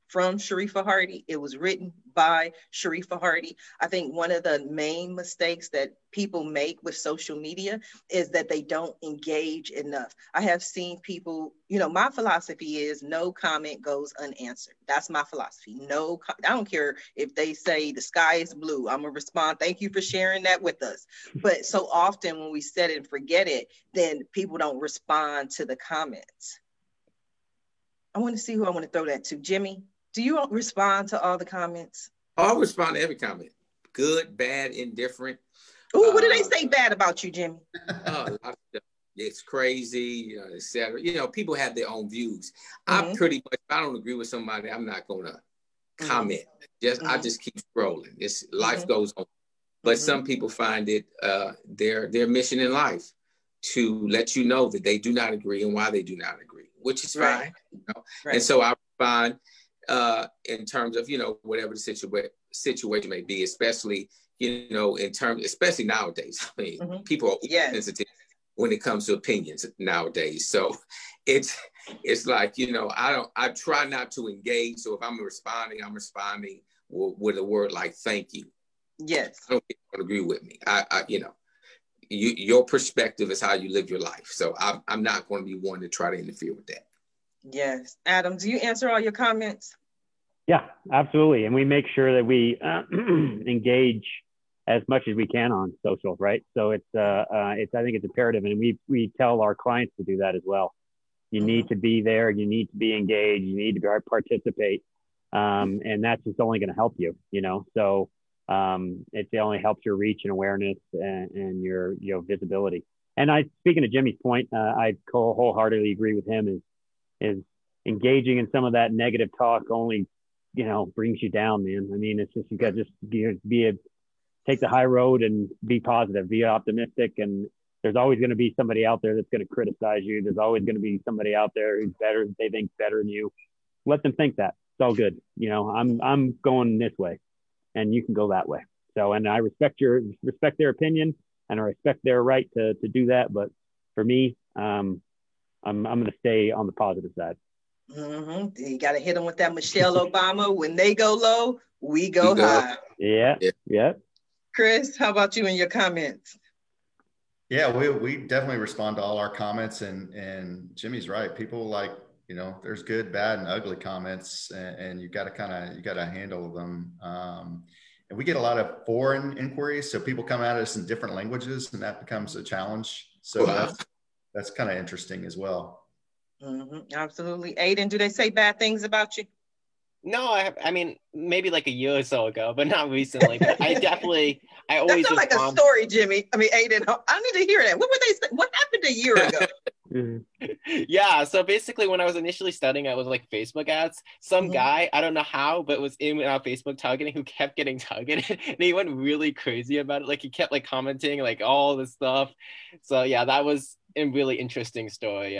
from Sharifa Hardy. It was written by Sharifa Hardy. I think one of the main mistakes that people make with social media is that they don't engage enough. I have seen people, my philosophy is no comment goes unanswered. That's my philosophy. I don't care if they say the sky is blue. I'm going to respond. Thank you for sharing that with us. But so often when we set it and forget it, then people don't respond to the comments. I want to see who I want to throw that to. Jimmy, do you respond to all the comments? I'll respond to every comment. Good, bad, indifferent. Oh, what do they say bad about you, Jimmy? A lot of stuff. It's crazy, etc. People have their own views. Mm-hmm. I pretty much, if I don't agree with somebody, I'm not going to comment. I just keep scrolling. Life goes on. But some people find it their mission in life to let you know that they do not agree and why they do not agree, which is fine. Right. And so I respond in terms of whatever the situation may be, especially especially nowadays. I mean, people are sensitive when it comes to opinions nowadays. So it's like I try not to engage. So if I'm responding with a word like thank you. Yes. I don't think you agree with me. Your perspective is how you live your life. So I'm not going to be one to try to interfere with that. Yes. Adam, do you answer all your comments? Yeah, absolutely. And we make sure that we engage as much as we can on social, right? So I think it's imperative. And we tell our clients to do that as well. You need to be there. You need to be engaged. You need to participate. And that's just only going to help you, So it only helps your reach and awareness and your visibility. And speaking of Jimmy's point, I wholeheartedly agree with him. Is engaging in some of that negative talk only brings you down, man. I mean, it's just you got to take the high road and be positive, be optimistic, and there's always going to be somebody out there that's going to criticize you. There's always going to be somebody out there who's better, they think better than you. Let them think that. It's all good. I'm going this way, and you can go that way. So, and I respect their opinion, and I respect their right to do that. But for me, I'm going to stay on the positive side. You got to hit them with that Michelle Obama. When they go low, we go high. Yeah. Chris, how about you and your comments? Yeah, we definitely respond to all our comments, and Jimmy's right. People there's good, bad, and ugly comments, and you got to handle them. And we get a lot of foreign inquiries, so people come at us in different languages, and that becomes a challenge. So that's kind of interesting as well. Absolutely. Aiden, do they say bad things about you? No, I mean, maybe like a year or so ago, but not recently. But I always sounds like a story, Jimmy. I mean, Aiden, I need to hear that. What were they saying? What happened a year ago? Yeah, so basically when I was initially studying, it was like Facebook ads. Some guy, I don't know how, but was in our Facebook targeting who kept getting targeted, and he went really crazy about it. Like he kept commenting all this stuff. So yeah, that was a really interesting story.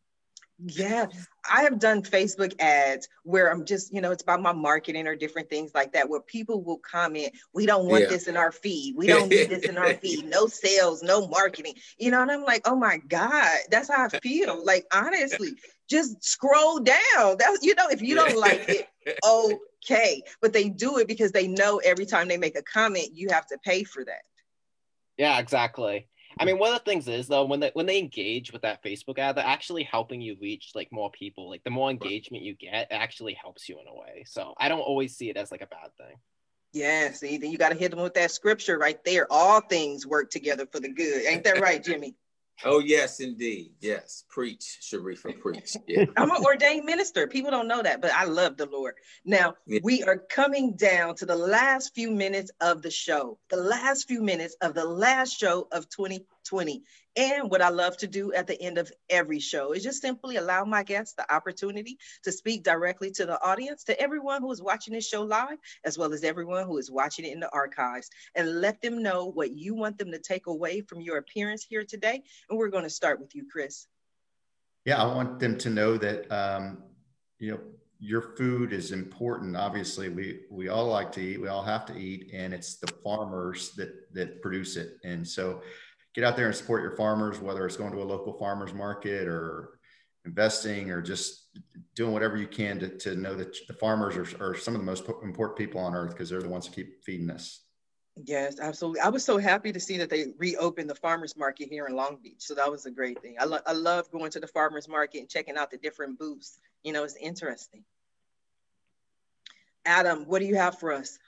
Yeah, I have done Facebook ads where I'm just, it's about my marketing or different things like that, where people will comment, we don't want this in our feed. We don't need this in our feed. No sales, no marketing, and I'm like, oh my God, that's how I feel. Like, honestly, just scroll down. That's, if you don't like it, okay. But they do it because they know every time they make a comment, you have to pay for that. Yeah, exactly. I mean, one of the things is though, when they engage with that Facebook ad, they're actually helping you reach more people. Like the more engagement you get, it actually helps you in a way. So I don't always see it as a bad thing. Yeah, see, then you got to hit them with that scripture right there. All things work together for the good. Ain't that right, Jimmy? Oh, yes, indeed. Yes. Preach, Sharifa, preach. Yeah. I'm an ordained minister. People don't know that, but I love the Lord. Now, we are coming down to the last few minutes of the show, the last few minutes of the last show of 2020. And what I love to do at the end of every show is just simply allow my guests the opportunity to speak directly to the audience, to everyone who is watching this show live, as well as everyone who is watching it in the archives, and let them know what you want them to take away from your appearance here today. And we're going to start with you, Chris. Yeah, I want them to know that, your food is important. Obviously, we all like to eat. We all have to eat, and it's the farmers that produce it. And so get out there and support your farmers, whether it's going to a local farmers market or investing or just doing whatever you can to know that the farmers are some of the most important people on earth, because they're the ones who keep feeding us. Yes, absolutely. I was so happy to see that they reopened the farmers market here in Long Beach. So that was a great thing. I love going to the farmers market and checking out the different booths. You know, it's interesting. Adam, what do you have for us?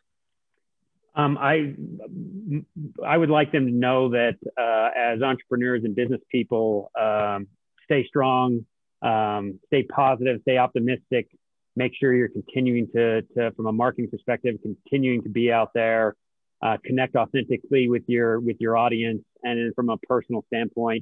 I would like them to know that as entrepreneurs and business people, stay strong, stay positive, stay optimistic. Make sure you're continuing to from a marketing perspective, continuing to be out there, connect authentically with your audience. And then from a personal standpoint,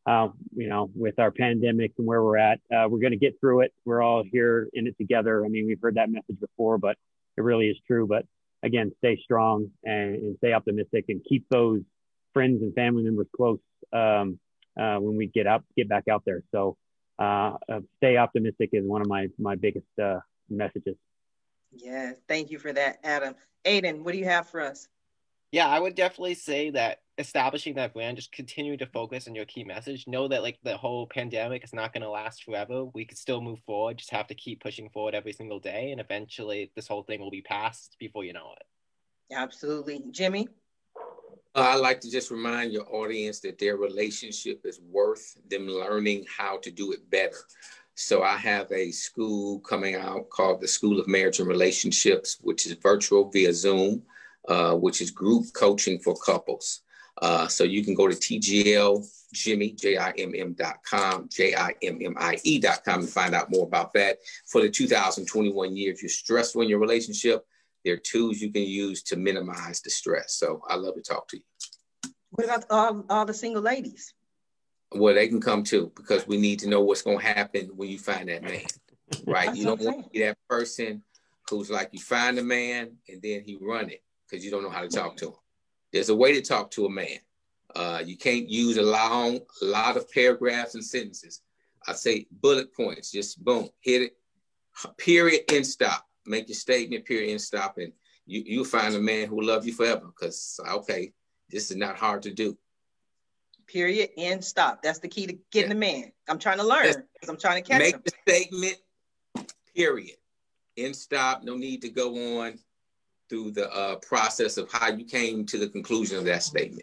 with our pandemic and where we're at, we're going to get through it. We're all here in it together. I mean, we've heard that message before, but it really is true. But again, stay strong and stay optimistic, and keep those friends and family members close when we get back out there. So stay optimistic is one of my biggest messages. Yeah, thank you for that, Adam. Aiden, what do you have for us? Yeah, I would definitely say that establishing that brand, just continue to focus on your key message. Know that like the whole pandemic is not going to last forever. We could still move forward. Just have to keep pushing forward every single day, and eventually this whole thing will be past before you know it. Absolutely. Jimmy? I like to just remind your audience that their relationship is worth them learning how to do it better. So I have a school coming out called the School of Marriage and Relationships, which is virtual via Zoom, which is group coaching for couples. So you can go to TGLJimmy, JIMM.com, JIMMIE.com and find out more about that. For the 2021 year, if you're stressful in your relationship, there are tools you can use to minimize the stress. So I love to talk to you. What about all the single ladies? Well, they can come too, because we need to know what's going to happen when you find that man, right? That's you don't want to be that person who's like, you find a man and then he run it because you don't know how to talk to him. There's a way to talk to a man. You can't use a lot of paragraphs and sentences. I say bullet points, just boom, hit it, period, end, stop. Make your statement, period, end, stop, and you'll find a man who will love you forever, because, okay, this is not hard to do. Period, end, stop. That's the key to getting a man. I'm trying to learn, because I'm trying to catch Make him. the statement, period, end, stop. No need to go on through the process of how you came to the conclusion of that statement.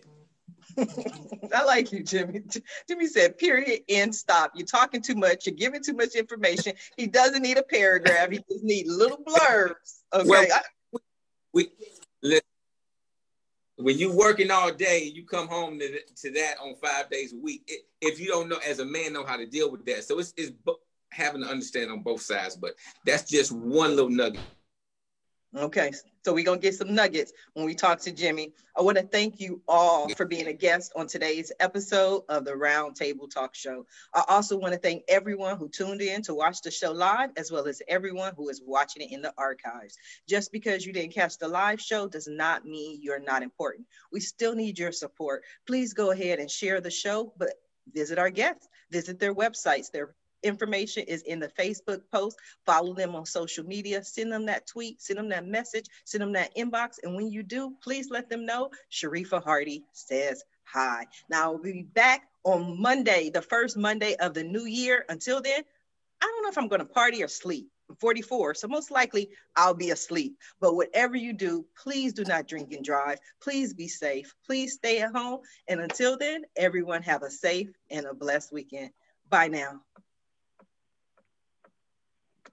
I like you, Jimmy. Jimmy said, period, end, stop. You're talking too much. You're giving too much information. He doesn't need a paragraph. He just needs little blurbs. Okay. Well, when you're working all day, you come home to that on 5 days a week. If you don't know, as a man, know how to deal with that. So it's having to understand on both sides, but that's just one little nugget. Okay, so we're going to get some nuggets when we talk to Jimmy. I want to thank you all for being a guest on today's episode of the Roundtable Talk Show. I also want to thank everyone who tuned in to watch the show live, as well as everyone who is watching it in the archives. Just because you didn't catch the live show does not mean you're not important. We still need your support. Please go ahead and share the show, but visit our guests, visit their websites. Their information is in the Facebook post. Follow them on social media. Send them that tweet, send them that message, send them that inbox. And when you do, please let them know Sharifa Hardy says hi. Now, we'll be back on Monday, the first Monday of the new year. Until then, I don't know if I'm going to party or sleep. I'm 44, so most likely I'll be asleep. But whatever you do, please do not drink and drive. Please be safe. Please stay at home. And until then, everyone have a safe and a blessed weekend. Bye now.